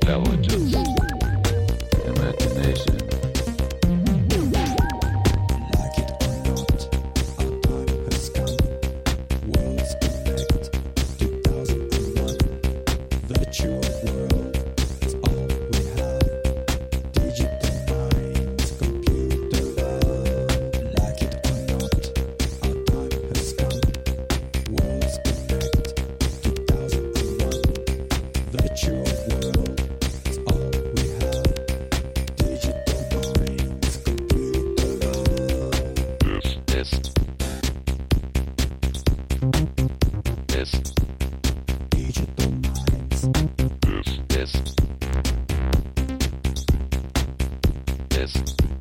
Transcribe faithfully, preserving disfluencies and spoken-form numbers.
intelligence, imagination. Like it or not, our time has come. Worlds connect. two thousand one, virtual world. It's all we have. Digital minds, computer love. Like it or not, our time has come. Worlds connect. two thousand one, virtual world. It's all we have. Digital minds, computer love. This, this, Digital minds, this, this, this.